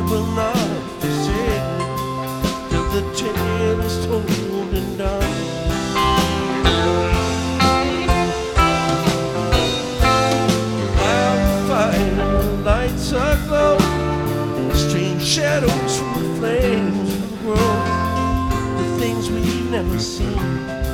will not forsake me till the tale is told and done. Wildfire lights aglow, strange shadows from the flames of the grove, the things we've never seen.